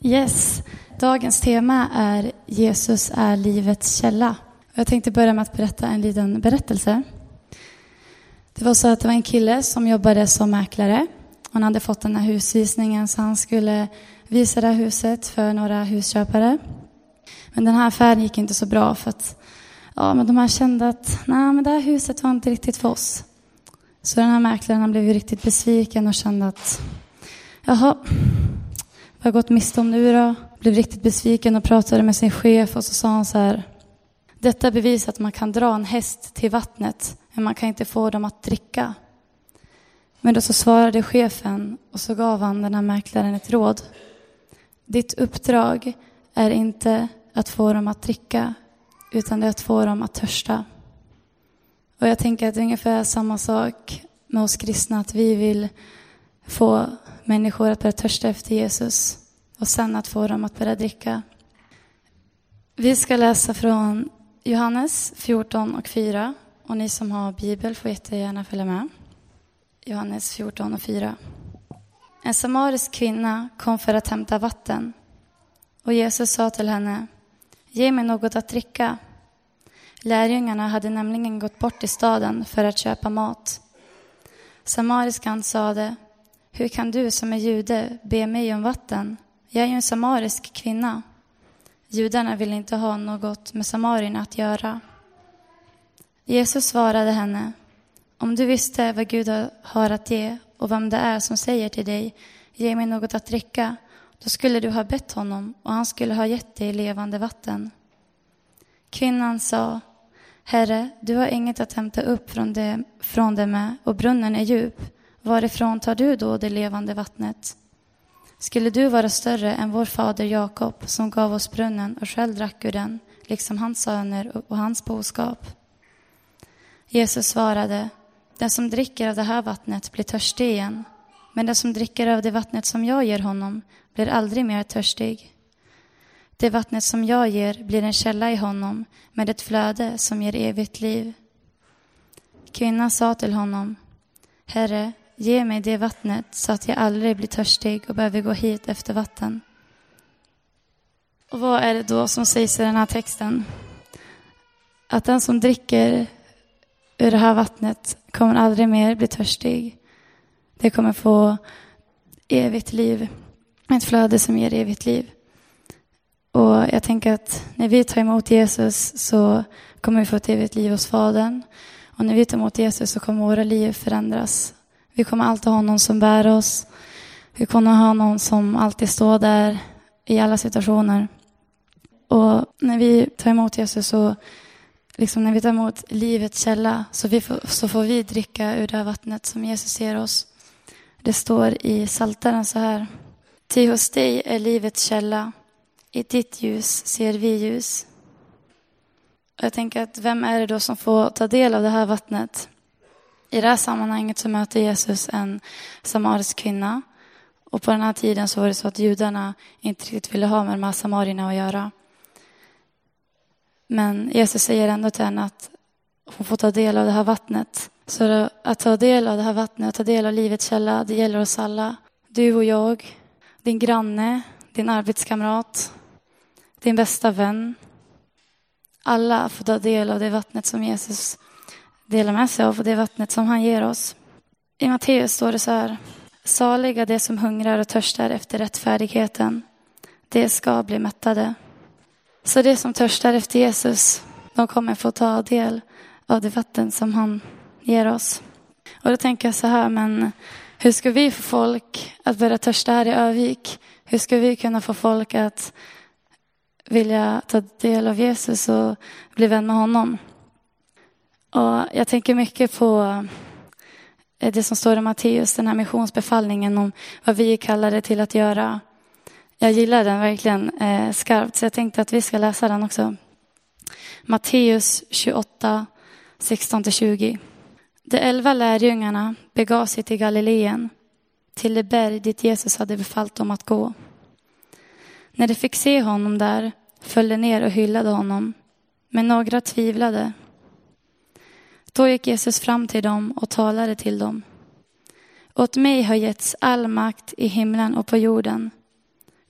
Yes, dagens tema är Jesus är livets källa. Jag tänkte börja med att berätta en liten berättelse. Det var så att det var en kille som jobbade som mäklare. Han hade fått den här husvisningen så han skulle visa det här huset för några husköpare. Men den här affären gick inte så bra för att men de här kände att men det här huset var inte riktigt för oss. Så den här mäklaren han blev ju riktigt besviken och kände att vad har jag gått miste om nu då? Blev riktigt besviken och pratade med sin chef och så sa han så här: detta bevisar att man kan dra en häst till vattnet men man kan inte få dem att dricka. Men då så svarade chefen och så gav han den här mäklaren ett råd. Ditt uppdrag är inte att få dem att dricka utan det är att få dem att törsta. Och jag tänker att det är ungefär samma sak med oss kristna, att vi vill få människor att börja törsta efter Jesus och sen att få dem att börja dricka. Vi ska läsa från Johannes 14 och 4 och ni som har bibel får jättegärna följa med. Johannes 14 och 4. En samarisk kvinna kom för att hämta vatten och Jesus sa till henne: ge mig något att dricka. Lärjungarna hade nämligen gått bort till staden för att köpa mat. Samariskan sade: hur kan du som är jude be mig om vatten? Jag är ju en samarisk kvinna. Judarna ville inte ha något med samarierna att göra. Jesus svarade henne: om du visste vad Gud har att ge och vem det är som säger till dig, ge mig något att dricka, då skulle du ha bett honom och han skulle ha gett dig levande vatten. Kvinnan sa: Herre, du har inget att hämta upp från det med och brunnen är djup. Varifrån tar du då det levande vattnet? Skulle du vara större än vår fader Jakob som gav oss brunnen och själv drack ur den, liksom hans söner och hans boskap? Jesus svarade: den som dricker av det här vattnet blir törstig igen, men den som dricker av det vattnet som jag ger honom blir aldrig mer törstig. Det vattnet som jag ger blir en källa i honom med ett flöde som ger evigt liv. Kvinnan sa till honom: Herre, ge mig det vattnet så att jag aldrig blir törstig och behöver gå hit efter vatten. Och vad är det då som sägs i den här texten? Att den som dricker ur det här vattnet kommer aldrig mer bli törstig. Det kommer få evigt liv. Ett flöde som ger evigt liv. Och jag tänker att när vi tar emot Jesus så kommer vi få ett evigt liv hos Fadern. Och när vi tar emot Jesus så kommer våra liv förändras. Vi kommer alltid ha någon som bär oss. Vi kommer ha någon som alltid står där i alla situationer. Och när vi tar emot Jesus så när vi tar emot livets källa så får vi dricka ur det här vattnet som Jesus ger oss. Det står i Psaltaren så här: ty hos dig är livets källa, i ditt ljus ser vi ljus. Och jag tänker att vem är det då som får ta del av det här vattnet? I det här sammanhanget så möter Jesus en samarisk kvinna. Och på den här tiden så var det så att judarna inte riktigt ville ha med de här samarierna att göra. Men Jesus säger ändå till henne att hon får ta del av det här vattnet. Så att ta del av det här vattnet, att ta del av livets källa, det gäller oss alla. Du och jag, din granne, din arbetskamrat, din bästa vän. Alla får ta del av det vattnet som Jesus delar med sig av och det vattnet som han ger oss. I Matteus står det så här: saliga det som hungrar och törstar efter rättfärdigheten, det ska bli mättade. Så det som törstar efter Jesus, de kommer få ta del av det vatten som han ger oss. Och då tänker jag så här, men hur ska vi få folk att börja törsta här i Övik? Hur ska vi kunna få folk att vilja ta del av Jesus och bli vän med honom? Och jag tänker mycket på det som står i Matteus, den här missionsbefallningen om vad vi kallar det till att göra. Jag gillar den verkligen skarpt, så jag tänkte att vi ska läsa den också. Matteus 28, 16-20. De 11 lärjungarna begav sig till Galileen, till det berg dit Jesus hade befallt dem att gå. När de fick se honom där föll de ner och hyllade honom, men några tvivlade. Då gick Jesus fram till dem och talade till dem. Åt mig har getts all makt i himlen och på jorden.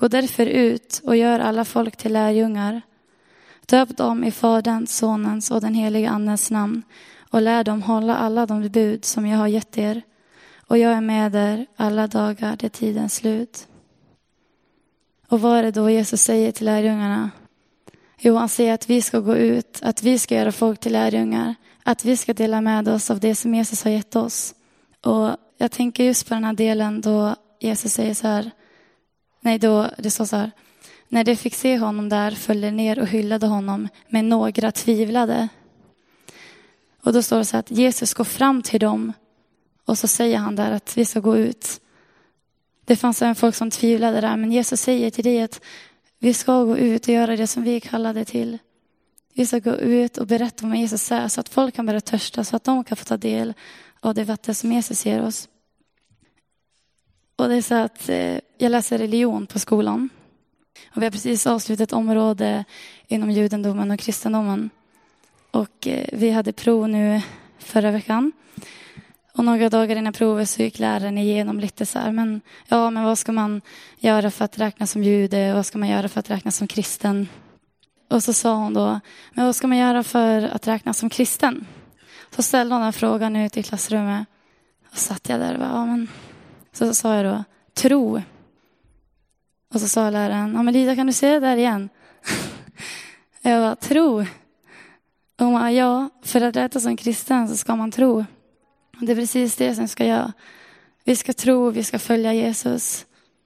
Gå därför ut och gör alla folk till lärjungar. Döp dem i Faderns, Sonens och den heliga Andens namn och lär dem hålla alla de bud som jag har gett er. Och jag är med er alla dagar till tidens slut. Och vad är det då Jesus säger till lärjungarna? Jo, han säger att vi ska gå ut, att vi ska göra folk till lärjungar, att vi ska dela med oss av det som Jesus har gett oss. Och jag tänker just på den här delen då Jesus säger så här, då det står så här, när de fick se honom där följde ner och hyllade honom, men några tvivlade. Och då står det så här att Jesus går fram till dem och så säger han där att vi ska gå ut. Det fanns även folk som tvivlade där, men Jesus säger till dig att vi ska gå ut och göra det som vi kallade till. Vi ska gå ut och berätta vad Jesus säger så att folk kan börja törsta, så att de kan få ta del av det vatten som Jesus ger oss. Och det är så att jag läser religion på skolan. Och vi har precis avslutat ett område inom judendomen och kristendomen. Och vi hade prov nu förra veckan. Och några dagar innan provet så gick läraren igenom lite så här. Men vad ska man göra för att räknas som jude? Vad ska man göra för att räknas som kristen? Och så sa hon då, men vad ska man göra för att räknas som kristen? Så ställde hon den frågan ut i klassrummet. Och satt jag där och bara, Så sa jag då, tro. Och så sa läraren, men Lida, kan du säga det där igen? Jag bara, tro. Och hon bara, för att räknas som kristen så ska man tro. Och det är precis det som ska göra. Vi ska tro, vi ska följa Jesus.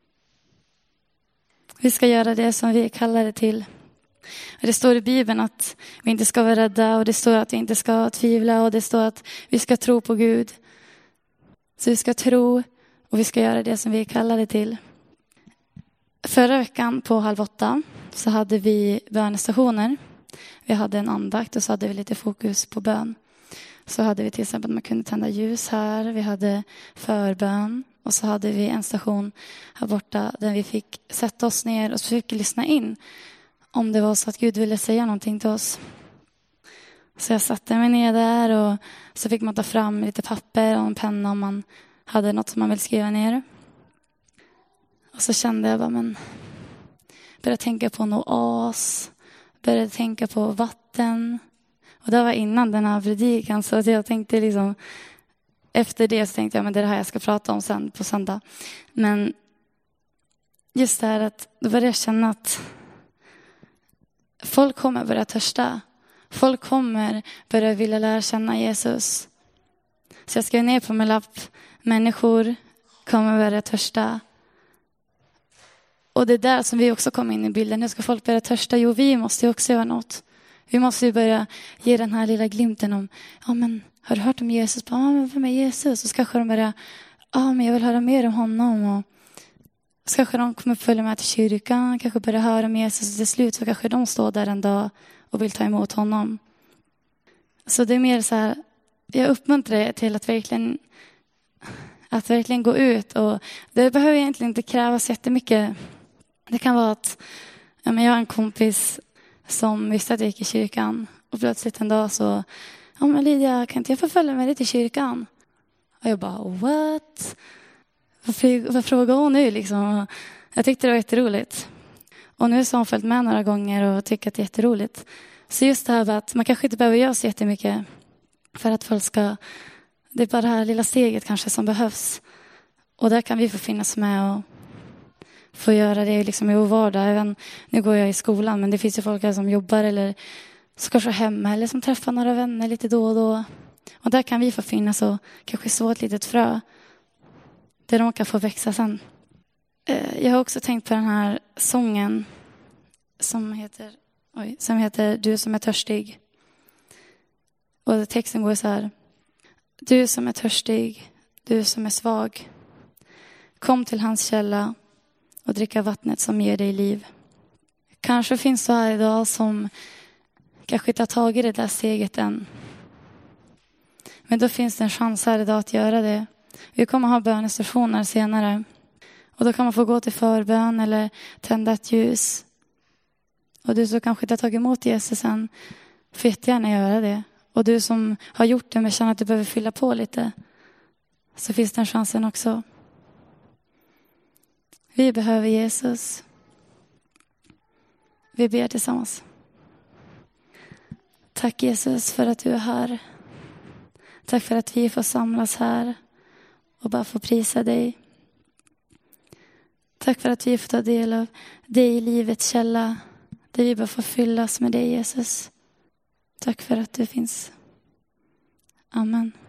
Vi ska göra det som vi kallar det till. Och det står i Bibeln att vi inte ska vara rädda, och det står att vi inte ska tvivla, och det står att vi ska tro på Gud. Så vi ska tro och vi ska göra det som vi kallar det till. Förra veckan på 7:30 så hade vi bönestationer. Vi hade en andakt och så hade vi lite fokus på bön. Så hade vi till exempel att man kunde tända ljus här. Vi hade förbön. Och så hade vi en station här borta där vi fick sätta oss ner och försöka lyssna in om det var så att Gud ville säga någonting till oss. Så jag satte mig ner där och så fick man ta fram lite papper och en penna om man hade något som man ville skriva ner. Och så kände jag började tänka på en oas, började tänka på vatten. Och det var innan den här predikan, så att jag tänkte liksom, efter det så tänkte jag, men det är det här jag ska prata om sen på söndag. Men just det här att då började jag känna att folk kommer börja törsta. Folk kommer börja vilja lära känna Jesus. Så jag skrev ner på min lapp, människor kommer börja törsta. Och det är där som vi också kommer in i bilden. Hur ska folk börja törsta? Jo, vi måste ju också göra något. Vi måste ju börja ge den här lilla glimten om, har du hört om Jesus? Vem är Jesus? Och så kanske de börjar, men jag vill höra mer om honom. Och så kanske de kommer följa med till kyrkan, kanske börja höra om Jesus. Och till slut så kanske de står där en dag och vill ta emot honom. Så det är mer så här, jag uppmuntrar er till att verkligen gå ut. Och det behöver egentligen inte krävas jättemycket. Det kan vara att jag har en kompis som visste att jag gick i kyrkan. Och plötsligt en dag så, Lydia, kan inte jag få följa med dig till kyrkan? Och jag bara, what? Vad frågar hon nu liksom? Jag tyckte det var jätteroligt. Och nu så har hon följt med några gånger och tycker att det är jätteroligt. Så just det här att man kanske inte behöver göra så jättemycket för att folk ska, det är bara det här lilla steget kanske som behövs. Och där kan vi få finnas med och få göra det liksom i vår vardag. Även, nu går jag i skolan, men det finns ju folk här som jobbar eller som kanske är hemma eller som träffar några vänner lite då och då. Och där kan vi få finnas och kanske så ett litet frö där de kan få växa sen. Jag har också tänkt på den här sången som heter Du som är törstig. Och texten går så här. Du som är törstig, du som är svag. Kom till hans källa och dricka vattnet som ger dig liv. Kanske finns det här idag som kanske inte har tagit det där steget än. Men då finns det en chans här idag att göra det. Vi kommer ha bönestationer senare. Och då kan man få gå till förbön eller tända ett ljus. Och du som kanske inte har tagit emot Jesus än, får jättegärna göra det. Och du som har gjort det men känner att du behöver fylla på lite, så finns den chansen också. Vi behöver Jesus. Vi ber tillsammans. Tack Jesus för att du är här. Tack för att vi får samlas här och bara få prisa dig. Tack för att vi får ta del av dig i livets källa. Där vi bara får fyllas med dig Jesus. Tack för att du finns. Amen.